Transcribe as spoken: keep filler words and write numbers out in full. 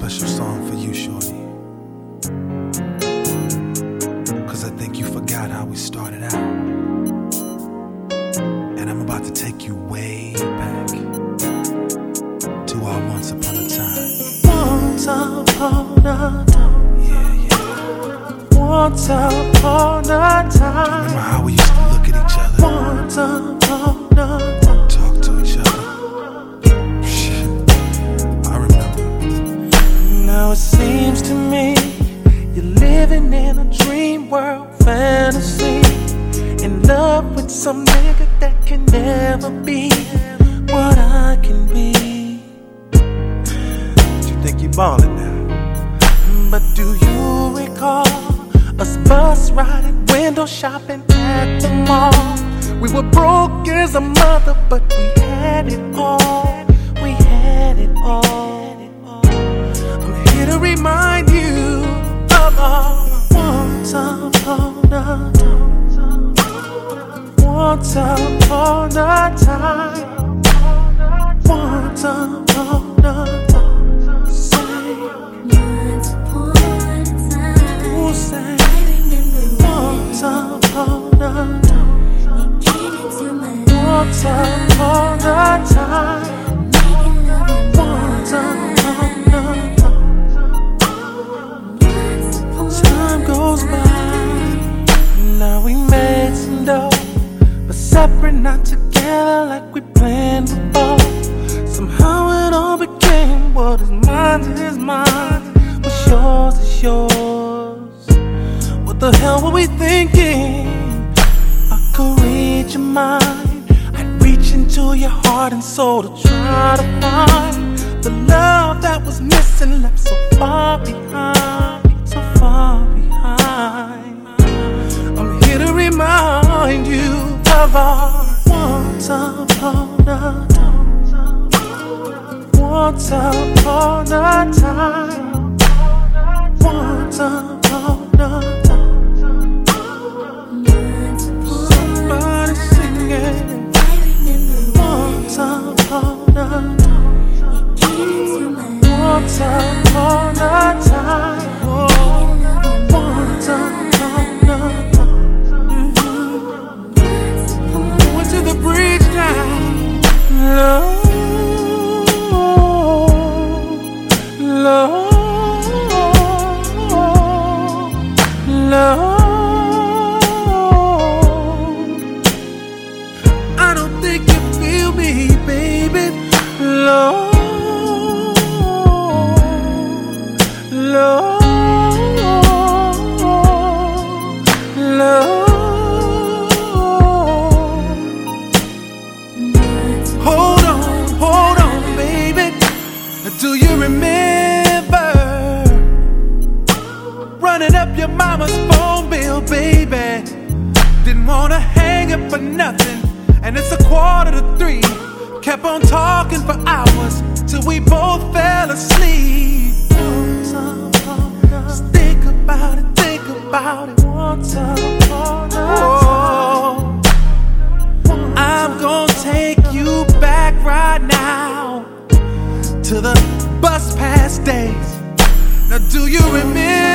special song for you, shorty. Cause I think you forgot how we started out. And I'm about to take you way back to our once upon a time. Once upon a time. Yeah, yeah. Once upon a time. Remember how we used to look at each other? Once upon a time. Talk to each other. Shit, I remember. Now it seems to me you're living in a dream world fantasy, in love with some nigga that can never be what I can be. But you think you ballin' now? But do you recall us bus riding, window shopping at the mall? We were broke as a mother, but we had it all. We had it all. I'm here to remind you of our once upon a time. Once upon a time. Once upon a time. Say, Once upon a time. who say, I remember once upon a time. you came into my life. Once upon a time. Making love on Once my upon a time. Once upon Time goes by. Now we made some dough, but separate, not together like we planned before. Somehow it all became what is mine is mine, what's yours is yours. What the hell were we thinking? I could read your mind, I'd reach into your heart and soul to try to find the love that was missing, left so far behind, so far behind. I'm here to remind you of our once upon a time. Once upon a time. Once upon a time. Once upon Somebody singing. I remember Once upon a time. you came into my life. Once upon a time. Oh, Making love on once upon a time. Mhm. Going to the bridge now. Love, love, love. I don't think you feel me, baby. Love, love, love. Hold on, hold on, baby. Do you remember running up your mama's phone bill, baby? Didn't wanna hang up for nothing, and it's a quarter to three. Kept on talking for hours till we both fell asleep. Just think about it, think about it. Once upon a time. I'm gonna take you back right now to the bus pass days. Now do you remember